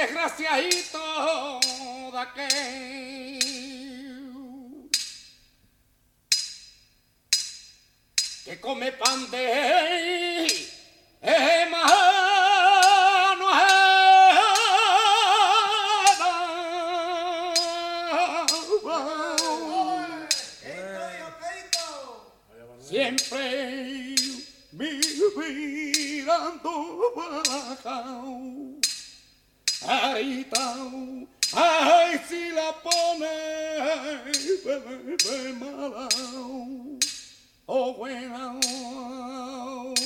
desgraciadito de aquel que come pan de mano siempre mirando bajao. Ay, si la pone malao, oh, bueno.